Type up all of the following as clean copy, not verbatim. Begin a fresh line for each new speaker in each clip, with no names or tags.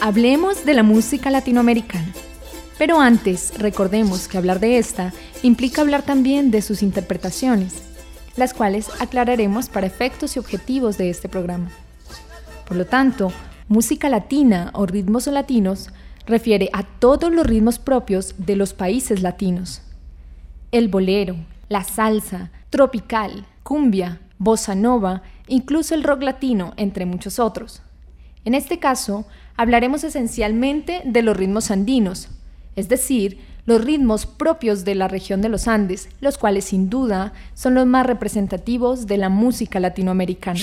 Hablemos de la música latinoamericana. Pero antes, recordemos que hablar de esta implica hablar también de sus interpretaciones, las cuales aclararemos para efectos y objetivos de este programa. Por lo tanto, música latina o ritmos latinos refiere a todos los ritmos propios de los países latinos. El bolero, la salsa, tropical, cumbia, bossa nova, incluso el rock latino, entre muchos otros. En este caso, hablaremos esencialmente de los ritmos andinos, es decir, los ritmos propios de la región de los Andes, los cuales sin duda son los más representativos de la música latinoamericana.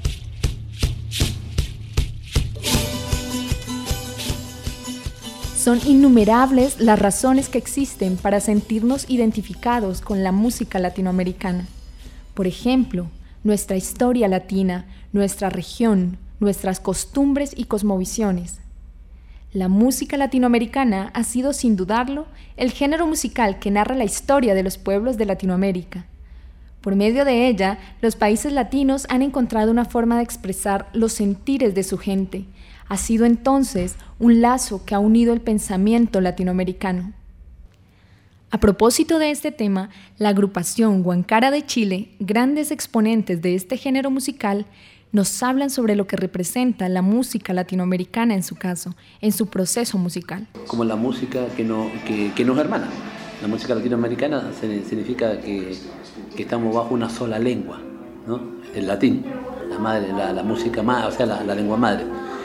Son innumerables las razones que existen para sentirnos identificados con la música latinoamericana. Por ejemplo, nuestra historia latina, nuestra región, nuestras costumbres y cosmovisiones. La música latinoamericana ha sido, sin dudarlo, el género musical que narra la historia de los pueblos de Latinoamérica. Por medio de ella, los países latinos han encontrado una forma de expresar los sentires de su gente. Ha sido entonces un lazo que ha unido el pensamiento latinoamericano. A propósito de este tema, la agrupación Guancara de Chile, grandes exponentes de este género musical, nos hablan sobre lo que representa la música latinoamericana en su caso, en su proceso musical.
Como la música que nos hermana. La música latinoamericana significa que estamos bajo una sola lengua, ¿no? El latín, la madre, la música madre, o sea, la lengua madre.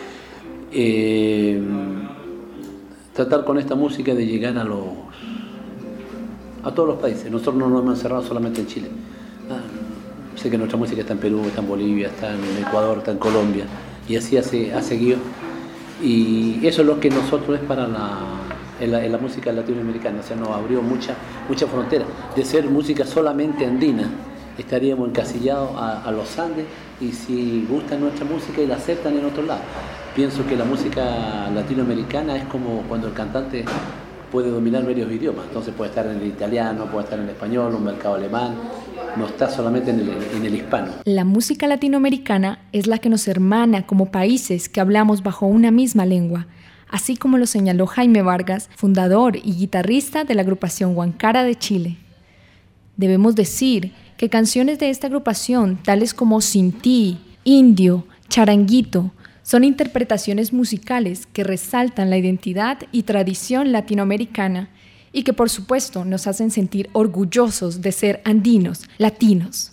Tratar con esta música de llegar a todos los países. Nosotros no nos hemos encerrado solamente en Chile. Sé que nuestra música está en Perú, está en Bolivia, está en Ecuador, está en Colombia, y así ha seguido. Y eso es lo que nosotros es para la música latinoamericana, o sea, nos abrió mucha frontera. De ser música solamente andina, estaríamos encasillados a los Andes, y si gustan nuestra música y la aceptan en otro lado. Pienso que la música latinoamericana es como cuando el cantante puede dominar varios idiomas, entonces puede estar en el italiano, puede estar en el español, un mercado alemán, no está solamente en el hispano.
La música latinoamericana es la que nos hermana como países que hablamos bajo una misma lengua, así como lo señaló Jaime Vargas, fundador y guitarrista de la agrupación Guancara de Chile. Debemos decir que canciones de esta agrupación, tales como Sin Ti, Indio, Charanguito, son interpretaciones musicales que resaltan la identidad y tradición latinoamericana y que por supuesto nos hacen sentir orgullosos de ser andinos, latinos.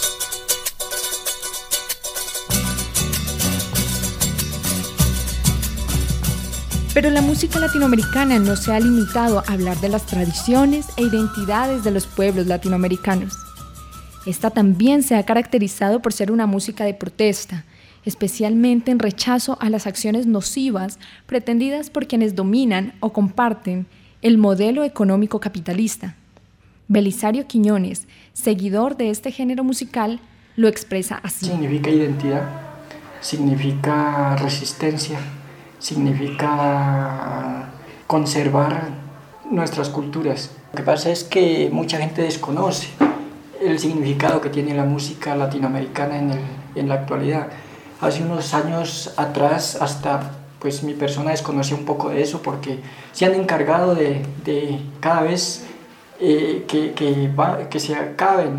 Pero la música latinoamericana no se ha limitado a hablar de las tradiciones e identidades de los pueblos latinoamericanos. Esta también se ha caracterizado por ser una música de protesta, especialmente en rechazo a las acciones nocivas pretendidas por quienes dominan o comparten el modelo económico capitalista. Belisario Quiñones, seguidor de este género musical, lo expresa así.
Significa identidad, significa resistencia, significa conservar nuestras culturas. Lo que pasa es que mucha gente desconoce el significado que tiene la música latinoamericana en la actualidad. Hace unos años atrás hasta pues mi persona desconocía un poco de eso porque se han encargado de cada vez que se acaben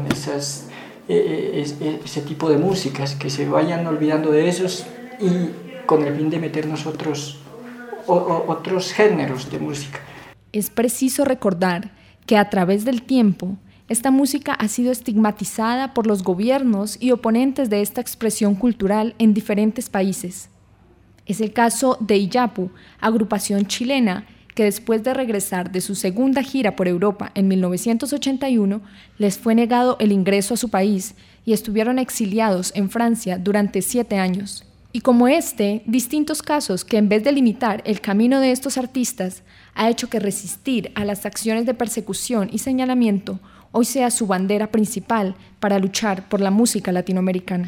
ese tipo de músicas, que se vayan olvidando de esos y con el fin de meternos otros géneros de música.
Es preciso recordar que a través del tiempo esta música ha sido estigmatizada por los gobiernos y oponentes de esta expresión cultural en diferentes países. Es el caso de Iyapu, agrupación chilena, que después de regresar de su segunda gira por Europa en 1981, les fue negado el ingreso a su país y estuvieron exiliados en Francia durante 7 años. Y como distintos casos que en vez de limitar el camino de estos artistas, ha hecho que resistir a las acciones de persecución y señalamiento hoy sea su bandera principal para luchar por la música latinoamericana.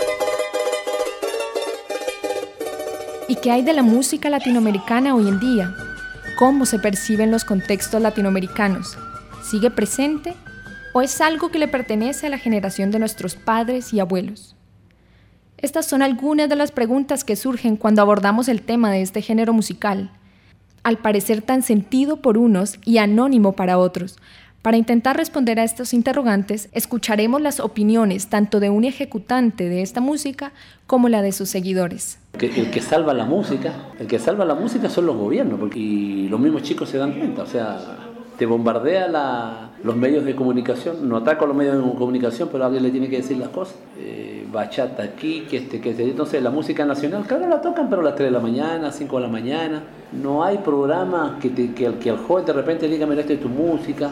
¿Y qué hay de la música latinoamericana hoy en día? ¿Cómo se percibe en los contextos latinoamericanos? ¿Sigue presente o es algo que le pertenece a la generación de nuestros padres y abuelos? Estas son algunas de las preguntas que surgen cuando abordamos el tema de este género musical, al parecer tan sentido por unos y anónimo para otros. Para intentar responder a estos interrogantes, escucharemos las opiniones tanto de un ejecutante de esta música como la de sus seguidores.
El que salva la música son los gobiernos, y los mismos chicos se dan cuenta, o sea, te bombardea los medios de comunicación, no ataco a los medios de comunicación, pero alguien le tiene que decir las cosas. Bachata aquí, entonces la música nacional, claro, la tocan, pero a las 3 de la mañana, 5 de la mañana, no hay programa que al joven de repente diga, mira, esta es tu música,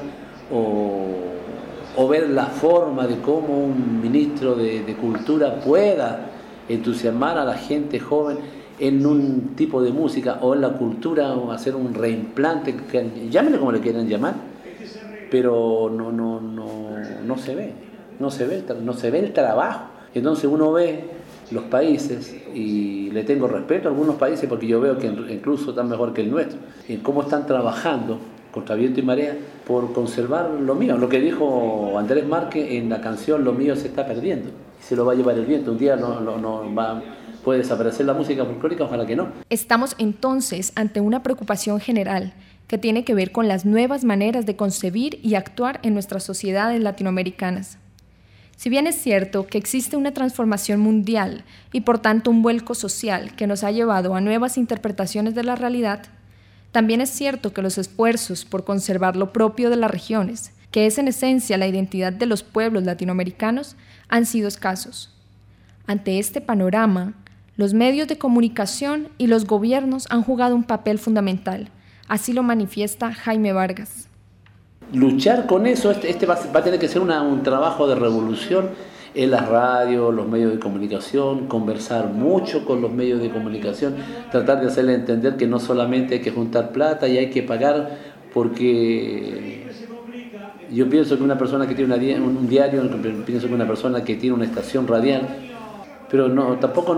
o ver la forma de cómo un ministro de Cultura pueda entusiasmar a la gente joven en un tipo de música o en la cultura, o hacer un reimplante, llámenle como le quieran llamar, pero no se ve el trabajo. Entonces uno ve los países, y le tengo respeto a algunos países porque yo veo que incluso están mejor que el nuestro, en cómo están trabajando contra viento y marea por conservar lo mío. Lo que dijo Andrés Márquez en la canción Lo mío se está perdiendo, y se lo va a llevar el viento. Un día puede desaparecer la música folclórica, ojalá que no.
Estamos entonces ante una preocupación general que tiene que ver con las nuevas maneras de concebir y actuar en nuestras sociedades latinoamericanas. Si bien es cierto que existe una transformación mundial y por tanto un vuelco social que nos ha llevado a nuevas interpretaciones de la realidad, también es cierto que los esfuerzos por conservar lo propio de las regiones, que es en esencia la identidad de los pueblos latinoamericanos, han sido escasos. Ante este panorama, los medios de comunicación y los gobiernos han jugado un papel fundamental, así lo manifiesta Jaime Vargas.
Luchar con eso, va a tener que ser un trabajo de revolución en las radios, los medios de comunicación, conversar mucho con los medios de comunicación, tratar de hacerle entender que no solamente hay que juntar plata y hay que pagar, porque yo pienso que una persona que tiene un diario, pienso que una persona que tiene una estación radial, pero tampoco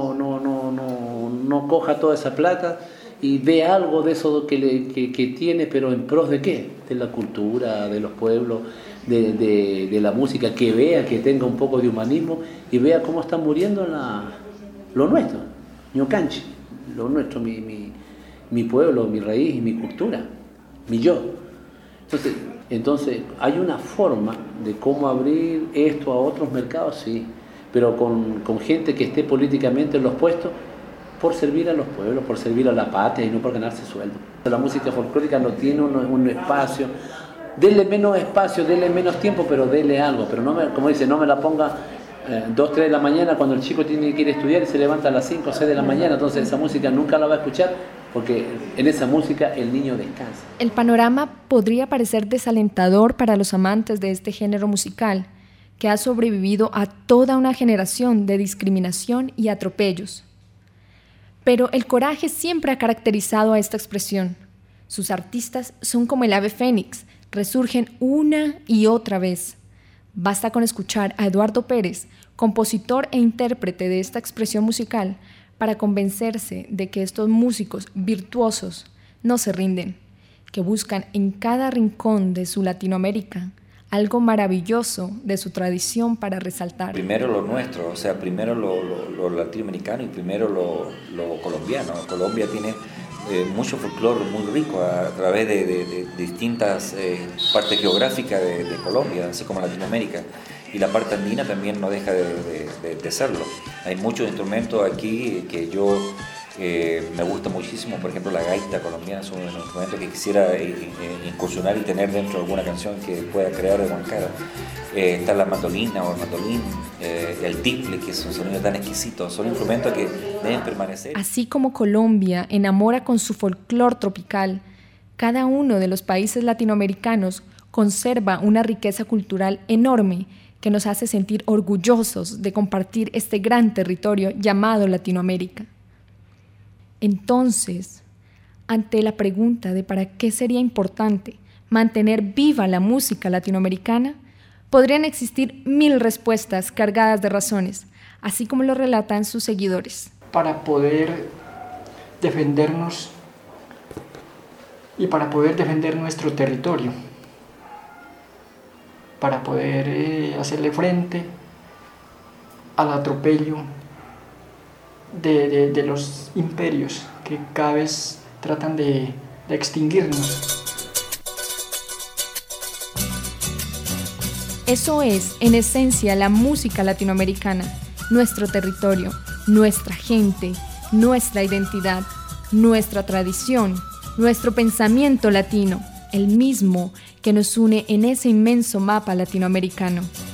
no coja toda esa plata y ve algo de eso que tiene, pero en pros de qué, de la cultura, de los pueblos, de la música, que vea, que tenga un poco de humanismo y vea cómo está muriendo lo nuestro, Ñucanchi, lo nuestro, mi pueblo, mi raíz, mi cultura, mi yo. Entonces hay una forma de cómo abrir esto a otros mercados, sí, pero con gente que esté políticamente en los puestos, por servir a los pueblos, por servir a la patria y no por ganarse sueldo. La música folclórica no tiene un espacio. Dele menos espacio, dele menos tiempo, pero dele algo. Pero como dice, no me la ponga 2, 3 de la mañana cuando el chico tiene que ir a estudiar y se levanta a las 5 o 6 de la mañana. Entonces esa música nunca la va a escuchar, porque en esa música el niño descansa.
El panorama podría parecer desalentador para los amantes de este género musical, que ha sobrevivido a toda una generación de discriminación y atropellos. Pero el coraje siempre ha caracterizado a esta expresión. Sus artistas son como el ave fénix, resurgen una y otra vez. Basta con escuchar a Eduardo Pérez, compositor e intérprete de esta expresión musical, para convencerse de que estos músicos virtuosos no se rinden, que buscan en cada rincón de su Latinoamérica algo maravilloso de su tradición para resaltar.
Primero lo nuestro, o sea, primero lo latinoamericano y primero lo colombiano. Colombia tiene mucho folclore muy rico a través de distintas partes geográficas de Colombia, así como Latinoamérica. Y la parte andina también no deja de serlo. Hay muchos instrumentos aquí que yo me gusta muchísimo. Por ejemplo, la gaita colombiana es un instrumento que quisiera incursionar y tener dentro de alguna canción que pueda crear de Huancara. Está la mandolina o el mandolín, el tiple, que es un sonido tan exquisito. Son instrumentos que deben permanecer.
Así como Colombia enamora con su folclor tropical, cada uno de los países latinoamericanos conserva una riqueza cultural enorme que nos hace sentir orgullosos de compartir este gran territorio llamado Latinoamérica. Entonces, ante la pregunta de para qué sería importante mantener viva la música latinoamericana, podrían existir 1000 respuestas cargadas de razones, así como lo relatan sus seguidores.
Para poder defendernos y para poder defender nuestro territorio, para poder hacerle frente al atropello de los imperios que cada vez tratan de extinguirnos.
Eso es, en esencia, la música latinoamericana, nuestro territorio, nuestra gente, nuestra identidad, nuestra tradición, nuestro pensamiento latino, el mismo que nos une en ese inmenso mapa latinoamericano.